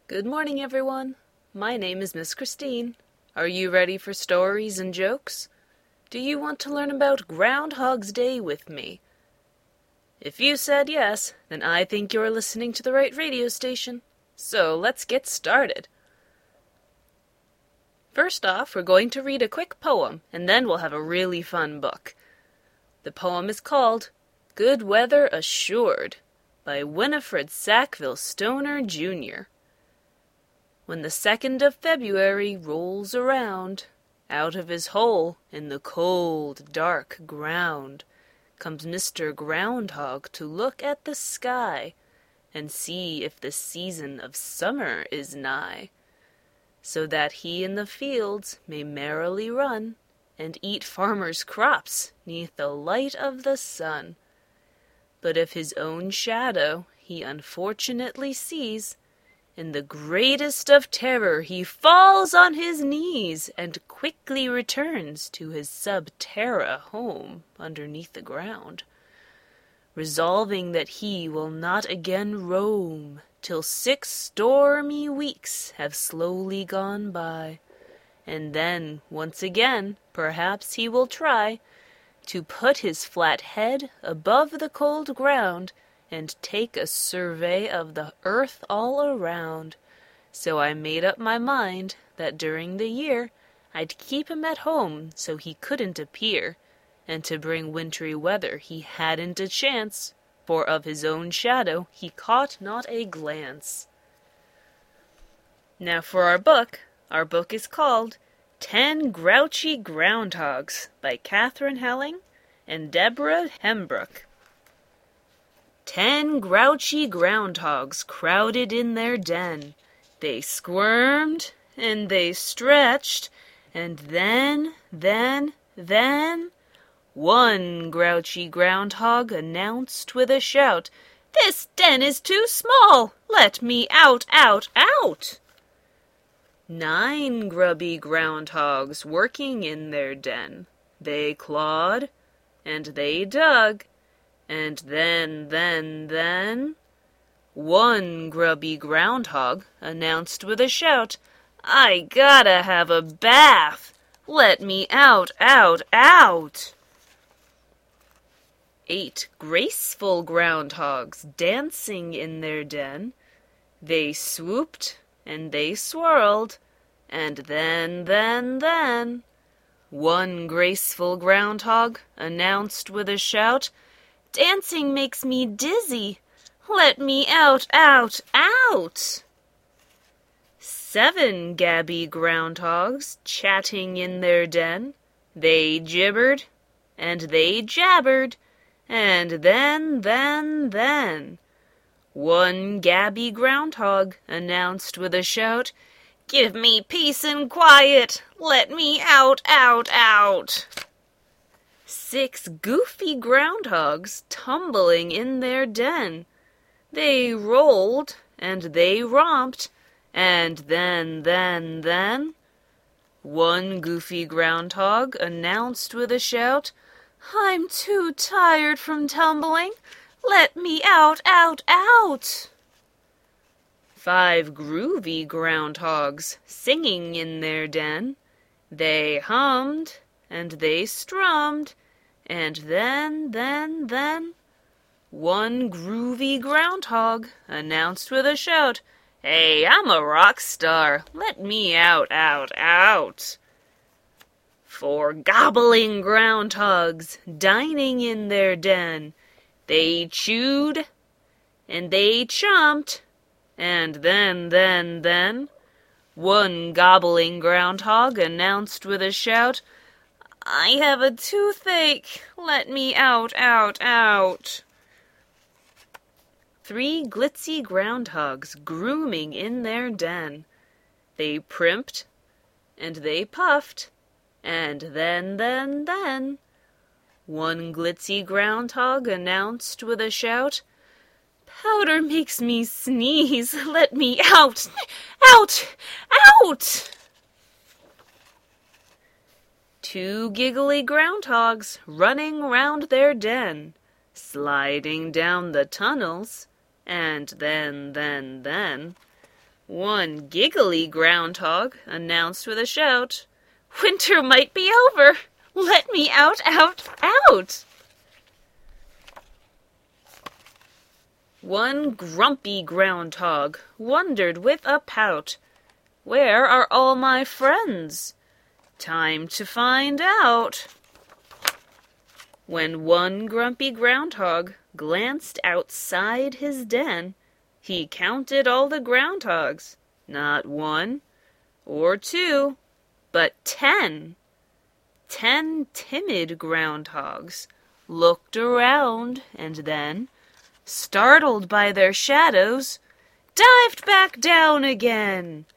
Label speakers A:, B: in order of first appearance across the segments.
A: Good morning, everyone. My name is Miss Christine. Are you ready for stories and jokes? Do you want to learn about Groundhog's Day with me? If you said yes, then I think you're listening to the right radio station. So let's get started. First off, we're going to read a quick poem, and then we'll have a really fun book. The poem is called Good Weather Assured by Winifred Sackville Stoner, Jr. When the 2nd of February rolls around, out of his hole in the cold, dark ground comes Mr. Groundhog to look at the sky and see if the season of summer is nigh, so that he in the fields may merrily run and eat farmers' crops 'neath the light of the sun. But if his own shadow he unfortunately sees, in the greatest of terror he falls on his knees and quickly returns to his sub-terra home underneath the ground, resolving that he will not again roam till 6 stormy weeks have slowly gone by, and then once again perhaps he will try to put his flat head above the cold ground and take a survey of the earth all around. So I made up my mind that during the year I'd keep him at home so he couldn't appear, and to bring wintry weather he hadn't a chance, for of his own shadow he caught not a glance. Now for our book. Our book is called 10 Grouchy Groundhogs by Catherine Helling and Deborah Hembrook. 10 grouchy groundhogs crowded in their den. They squirmed, and they stretched, and then, one grouchy groundhog announced with a shout, "This den is too small! Let me out, out, out!" 9 grubby groundhogs working in their den. They clawed, and they dug, and then, one grubby groundhog announced with a shout, "I gotta have a bath! Let me out, out, out!" 8 graceful groundhogs dancing in their den. They swooped, and they swirled, and then, one graceful groundhog announced with a shout, "Dancing makes me dizzy. Let me out, out, out!" 7 gabby groundhogs chatting in their den. They gibbered, and they jabbered, and then, one gabby groundhog announced with a shout, "Give me peace and quiet. Let me out, out, out!" 6 goofy groundhogs tumbling in their den. They rolled, and they romped, and then, one goofy groundhog announced with a shout, "I'm too tired from tumbling. Let me out, out, out!" 5 groovy groundhogs singing in their den. They hummed, and they strummed, and then, one groovy groundhog announced with a shout, "Hey, I'm a rock star. Let me out, out, out!" 4 gobbling groundhogs dining in their den. They chewed, and they chomped, and then, one gobbling groundhog announced with a shout, "I have a toothache. Let me out, out, out!" 3 glitzy groundhogs grooming in their den. They primped, and they puffed, and then, one glitzy groundhog announced with a shout, "Powder makes me sneeze. Let me out, out, out!" 2 giggly groundhogs running round their den, sliding down the tunnels, and then, One giggly groundhog announced with a shout, "Winter might be over! Let me out, out, out!" One grumpy groundhog wondered with a pout, "Where are all my friends? Time to find out." When one grumpy groundhog glanced outside his den, he counted all the groundhogs, not one or two, but 10. 10 timid groundhogs looked around and then, startled by their shadows, dived back down again.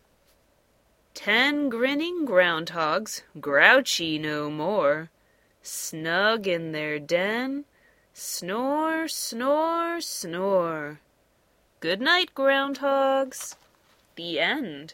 A: 10 grinning groundhogs, grouchy no more, snug in their den, snore, snore, snore. Good night, groundhogs. The end.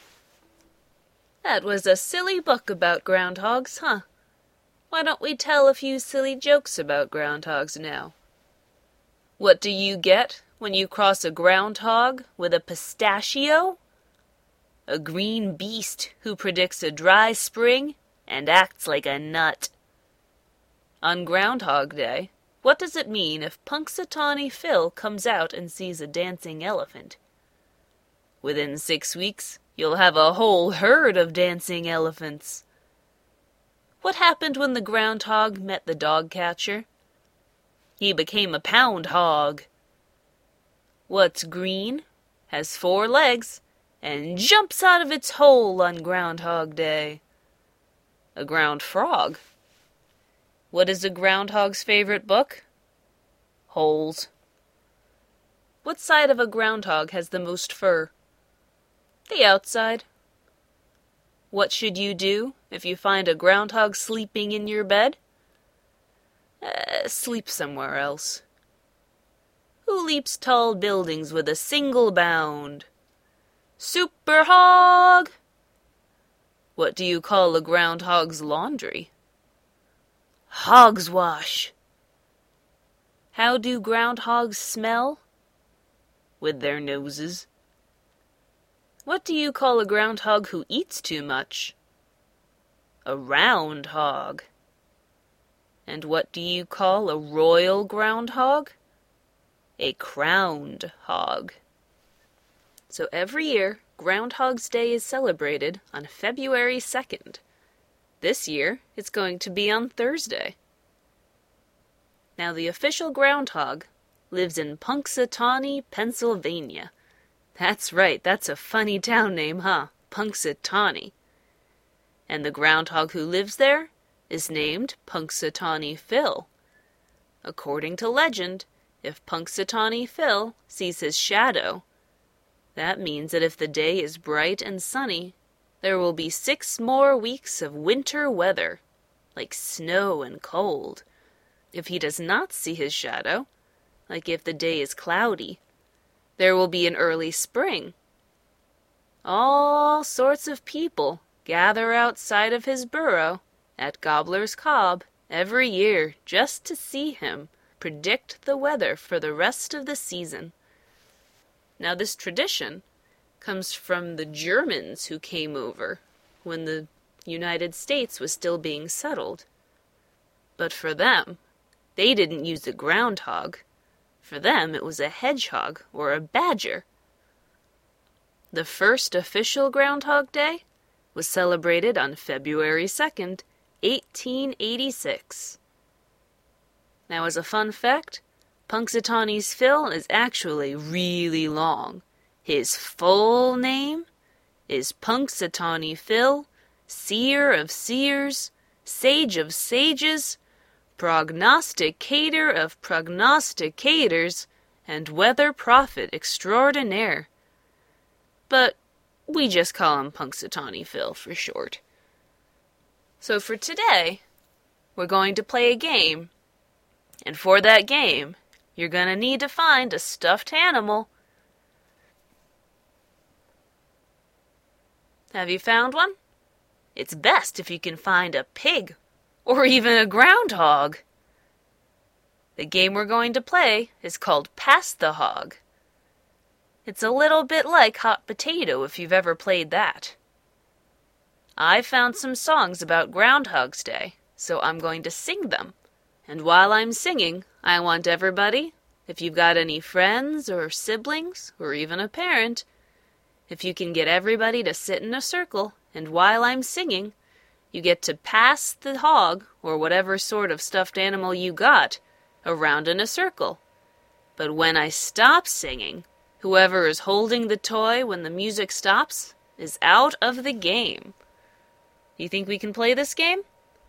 A: That was a silly book about groundhogs, huh? Why don't we tell a few silly jokes about groundhogs now? What do you get when you cross a groundhog with a pistachio? A green beast who predicts a dry spring and acts like a nut. On Groundhog Day, what does it mean if Punxsutawney Phil comes out and sees a dancing elephant? Within 6 weeks, you'll have a whole herd of dancing elephants. What happened when the groundhog met the dog catcher? He became a pound hog. What's green, has 4 legs, and jumps out of its hole on Groundhog Day? A ground frog. What is a groundhog's favorite book? Holes. What side of a groundhog has the most fur? The outside. What should you do if you find a groundhog sleeping in your bed? Sleep somewhere else. Who leaps tall buildings with a single bound? Super hog! What do you call a groundhog's laundry? Hogswash. How do groundhogs smell? With their noses. What do you call a groundhog who eats too much? A round hog. And what do you call a royal groundhog? A crowned hog. So every year, Groundhog's Day is celebrated on February 2nd. This year, it's going to be on Thursday. Now, the official groundhog lives in Punxsutawney, Pennsylvania. That's right, that's a funny town name, huh? Punxsutawney. And the groundhog who lives there is named Punxsutawney Phil. According to legend, if Punxsutawney Phil sees his shadow, that means that if the day is bright and sunny, there will be 6 more weeks of winter weather, like snow and cold. If he does not see his shadow, like if the day is cloudy, there will be an early spring. All sorts of people gather outside of his burrow at Gobbler's Cob every year just to see him predict the weather for the rest of the season. Now, this tradition comes from the Germans who came over when the United States was still being settled. But for them, they didn't use a groundhog. For them, it was a hedgehog or a badger. The first official Groundhog Day was celebrated on February 2nd, 1886. Now, as a fun fact, Punxsutawney's Phil is actually really long. His full name is Punxsutawney Phil, Seer of Seers, Sage of Sages, Prognosticator of Prognosticators, and Weather Prophet Extraordinaire. But we just call him Punxsutawney Phil for short. So for today, we're going to play a game. And for that game, you're going to need to find a stuffed animal. Have you found one? It's best if you can find a pig or even a groundhog. The game we're going to play is called Pass the Hog. It's a little bit like Hot Potato if you've ever played that. I found some songs about Groundhog's Day, so I'm going to sing them. And while I'm singing, I want everybody, if you've got any friends or siblings or even a parent, if you can get everybody to sit in a circle, and while I'm singing, you get to pass the hog, or whatever sort of stuffed animal you got, around in a circle. But when I stop singing, whoever is holding the toy when the music stops is out of the game. You think we can play this game?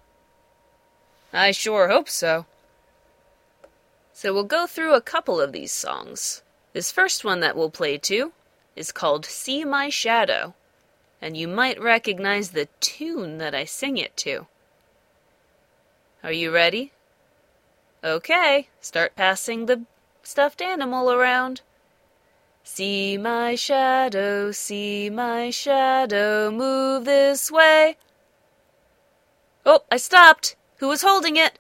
A: I sure hope so. So we'll go through a couple of these songs. This first one that we'll play to is called See My Shadow, and you might recognize the tune that I sing it to. Are you ready? Okay, start passing the stuffed animal around. See my shadow, move this way. Oh, I stopped. Who was holding it?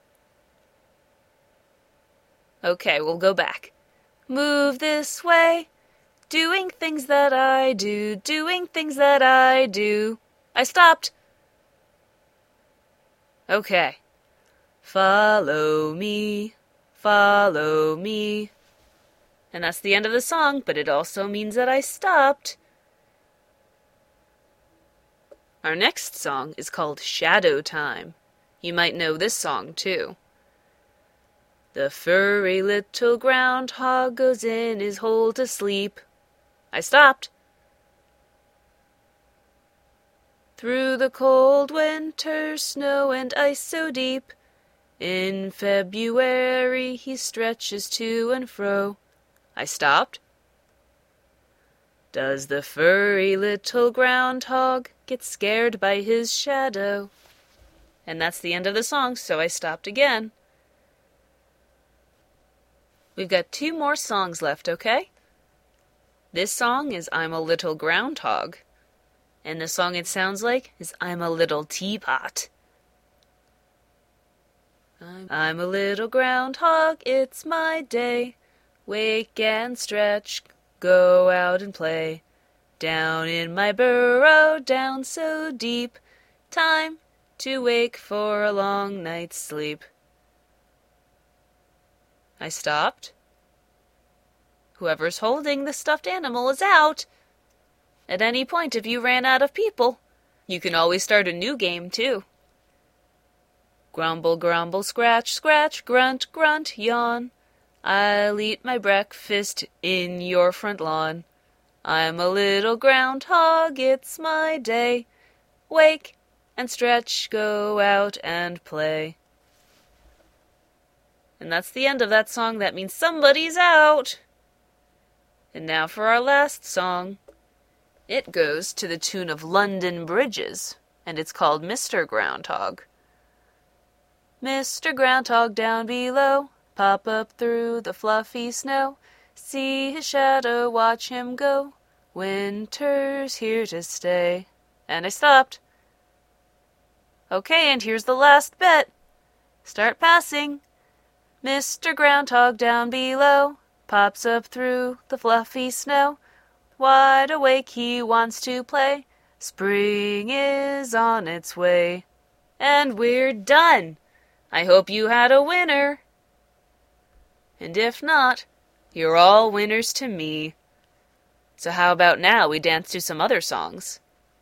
A: Okay, we'll go back. Move this way. Doing things that I do, doing things that I do. I stopped. Okay. Follow me, follow me. And that's the end of the song, but it also means that I stopped. Our next song is called Shadow Time. You might know this song, too. The furry little groundhog goes in his hole to sleep. I stopped. Through the cold winter snow and ice so deep, in February he stretches to and fro. I stopped. Does the furry little groundhog get scared by his shadow? And that's the end of the song, so I stopped again. We've got 2 more songs left, okay? This song is I'm a Little Groundhog. And the song it sounds like is I'm a Little Teapot. I'm a little groundhog, it's my day. Wake and stretch, go out and play. Down in my burrow, down so deep. Time to wake for a long night's sleep. I stopped. Whoever's holding the stuffed animal is out. At any point, if you ran out of people, you can always start a new game, too. Grumble, grumble, scratch, scratch, grunt, grunt, yawn. I'll eat my breakfast in your front lawn. I'm a little groundhog, it's my day. Wake and stretch, go out and play. And that's the end of that song. That means somebody's out. And now for our last song. It goes to the tune of London Bridges, and it's called Mr. Groundhog. Mr. Groundhog down below, pop up through the fluffy snow. See his shadow, watch him go. Winter's here to stay. And I stopped. Okay, and here's the last bit. Start passing. Mr. Groundhog down below pops up through the fluffy snow. Wide awake, he wants to play. Spring is on its way. And we're done. I hope you had a winner. And if not, you're all winners to me. So how about now we dance to some other songs?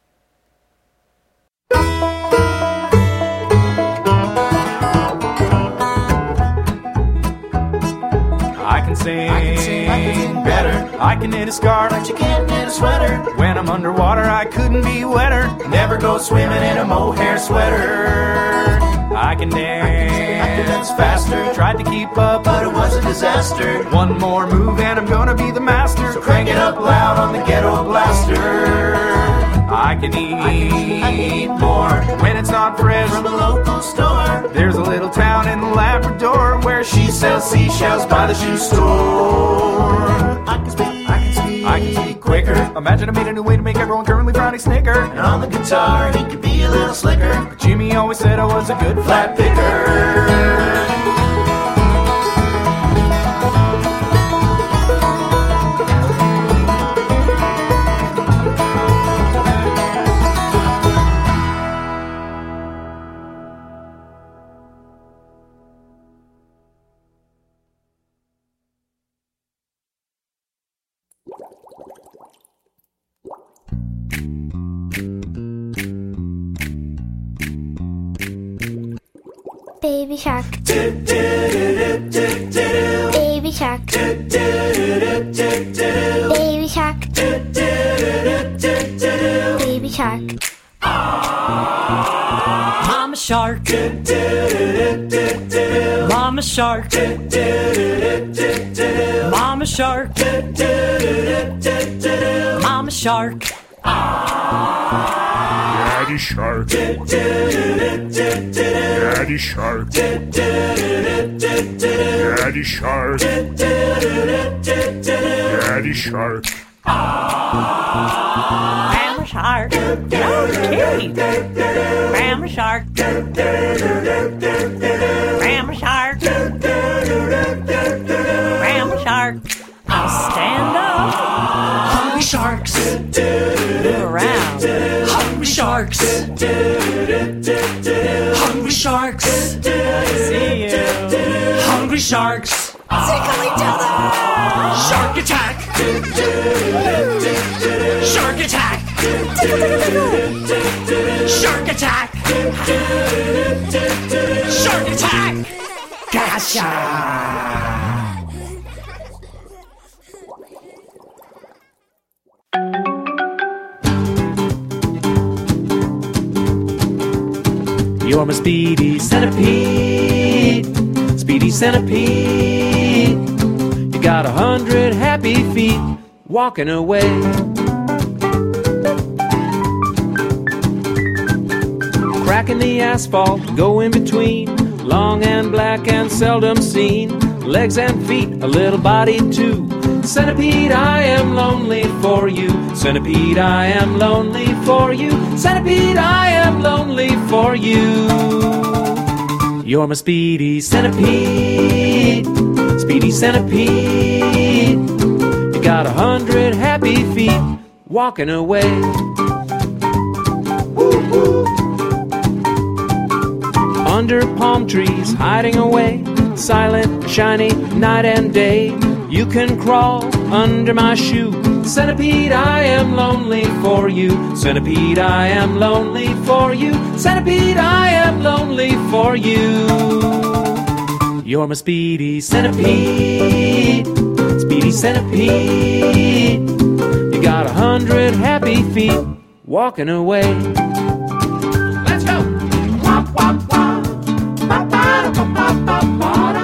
B: I can sing better. I can knit a scarf, but you can't knit a sweater. When I'm underwater, I couldn't be wetter. Never go swimming in a mohair sweater. I can dance faster. Tried to keep up, but it was a disaster. One more move and I'm gonna be the master. So crank it up loud on the ghetto blaster. I can eat more when it's not fresh from the local store. There's a little town in Labrador where she sells seashells by the shoe store. I can speak quicker. Imagine I made a new way to make everyone currently brownie snicker. And on the guitar he could be a little slicker, but Jimmy always said I was a good flat picker.
C: Baby shark. Baby shark. Baby shark. Baby shark.
D: Mama shark. Mama shark. Mama shark. Mama shark.
E: Daddy shark. Daddy shark. Daddy shark. Daddy shark.
D: Mama shark. No kitty. Mama shark. Mama shark. Mama shark. Now stand up. Hungry sharks. Move around. Hungry sharks. Hungry sharks. I see you. Hungry sharks. Tickle each other. Shark attack. Shark attack. Shark attack. Shark attack. Gotcha.
B: You're my speedy centipede, speedy centipede. You got 100 happy feet walking away. Cracking the asphalt, go in between, long and black and seldom seen. Legs and feet, a little body too. Centipede, I am lonely for you. Centipede, I am lonely for you. Centipede, I am lonely for you. You're my speedy centipede, speedy centipede. You got 100 happy feet walking away. Woo-hoo. Under palm trees, hiding away, silent, shiny, night and day. You can crawl under my shoe. Centipede, I am lonely for you. Centipede, I am lonely for you. Centipede, I am lonely for you. You're my speedy centipede, speedy centipede. You got 100 happy feet walking away. Let's go! Wop, wop, wop. Ba-ba-da-ba-ba-ba-ba-da.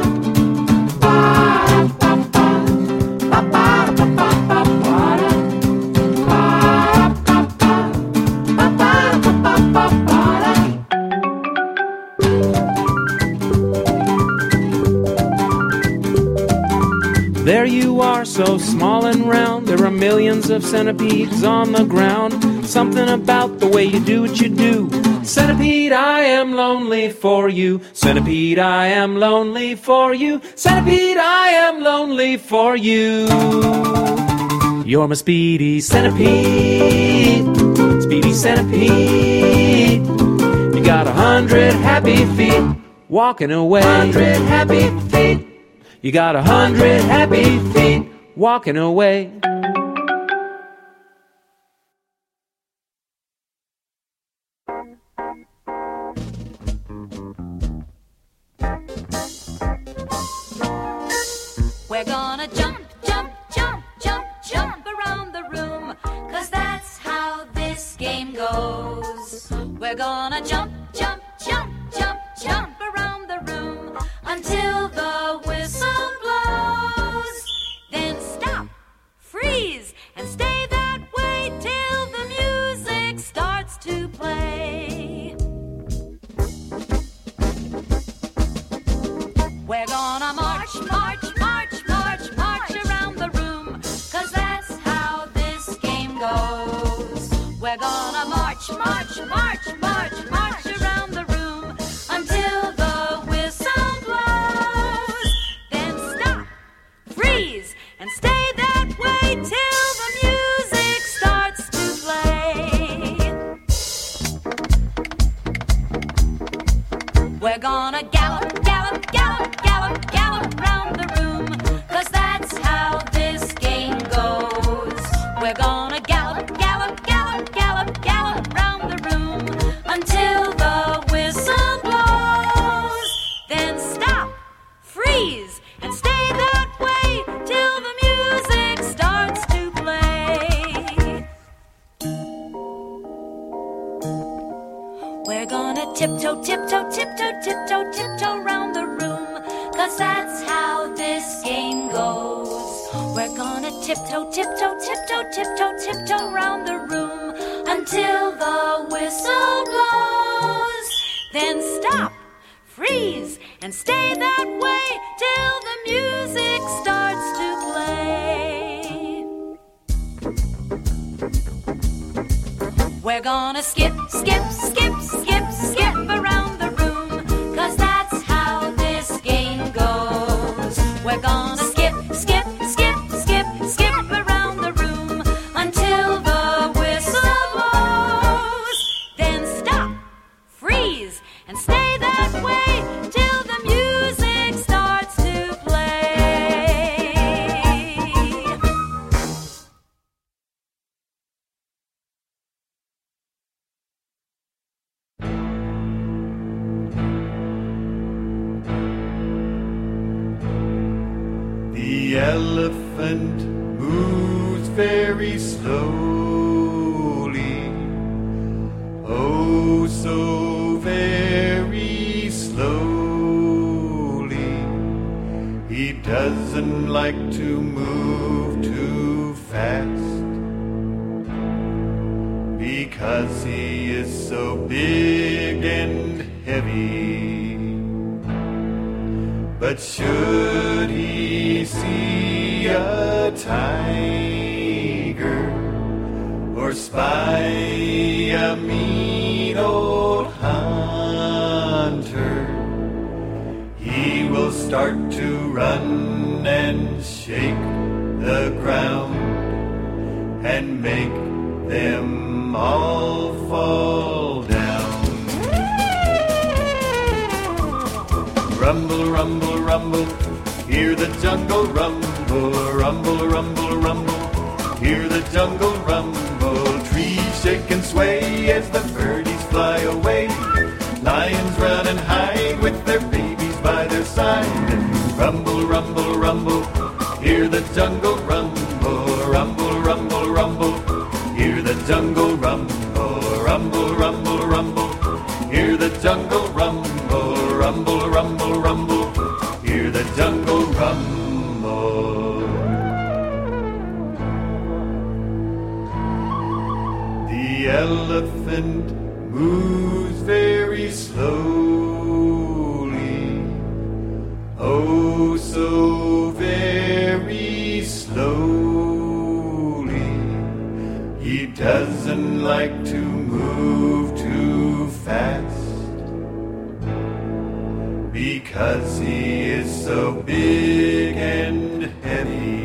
B: There you are, so small and round. There are millions of centipedes on the ground. Something about the way you do what you do. Centipede, I am lonely for you. Centipede, I am lonely for you. Centipede, I am lonely for you. You're my speedy centipede, speedy centipede. You got 100 happy feet walking away. 100 happy feet. You got 100 happy feet walking away.
F: We're gonna jump, jump, jump, jump, jump around the room, 'cause that's how this game goes. We're gonna jump, jump, jump, jump, jump around the room until the whistle blows. Then stop, freeze, and stay that way till the music starts to play. We're gonna march, march, march, march, march around the room, 'cause that's how this game goes. We're gonna march, march, march, march, march around the room until the whistle blows. Then stop, freeze, and stay that way till the music starts to play. We're gonna gallop, gallop, gallop, gallop, gallop round the room, 'cause that's how this game goes. We're gonna gallop, gallop, gallop, gallop, gallop round the room until the whistle blows. tiptoe, tiptoe, tiptoe, tiptoe, tiptoe round the room, 'cause that's how this game goes. We're gonna tiptoe, tiptoe, tiptoe, tiptoe, tiptoe round the room until the whistle blows. Then stop, freeze, and stay that way till the music starts to play. We're gonna skip, skip, skip, skip, skip around the room, 'cause that's how this game goes. We're gonna skip, skip, skip, skip, skip around the room until the whistle blows. Then stop, freeze, and stay that way till the music starts to play.
B: The elephant moves very slowly, oh so very slowly. He doesn't like to move too fast, because he is so big and heavy. But should he see a tiger or spy a mean old hunter, he will start to run and shake the ground and make them all fall down. Rumble, rumble, rumble, hear the jungle rumble. Rumble, rumble, rumble, hear the jungle rumble. Trees shake and sway as the birdies fly away. Lions run and hide with their babies by their side. Rumble, rumble, rumble, hear the jungle rumble. Rumble, rumble, rumble, hear the jungle rumble. Rumble, rumble, rumble, hear the jungle rumble. Rumble, rumble, rumble, hear the jungle rumble. The elephant moves very slowly, oh so very slowly. He doesn't like to move too fast, because he is so big and heavy.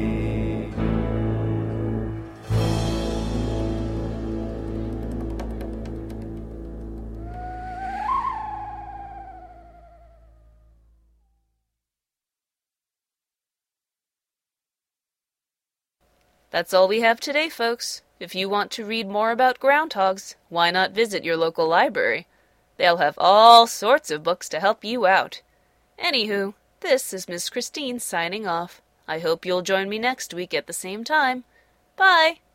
A: That's all we have today, folks. If you want to read more about groundhogs, why not visit your local library? They'll have all sorts of books to help you out. Anywho, this is Miss Christine signing off. I hope you'll join me next week at the same time. Bye!